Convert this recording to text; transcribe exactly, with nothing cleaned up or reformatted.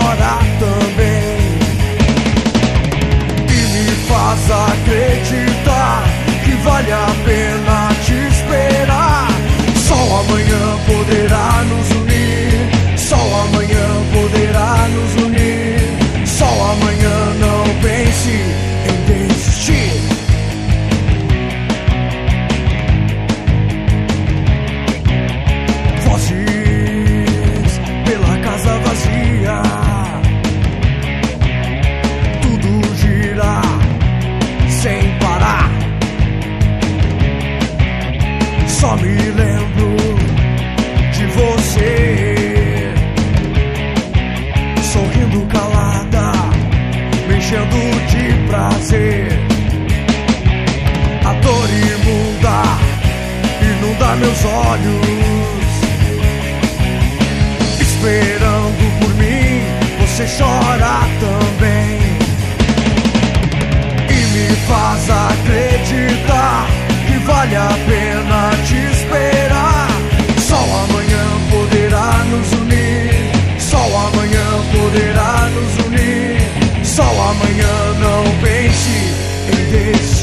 chora também, e me faz acreditar que vale a pena te esperar. Só amanhã poderá nos unir, só amanhã poderá nos unir, só amanhã. Não pense em desistir. Vozes pela casa vazia, tudo gira sem parar. Só me lembro de você, sorrindo calada, me enchendo de prazer. A dor imunda inunda meus olhos, esperando por mim, você chora também, e me faz acreditar que vale a pena te esperar. Só amanhã poderá nos unir, só amanhã poderá nos unir, só amanhã. Não pense em desistir.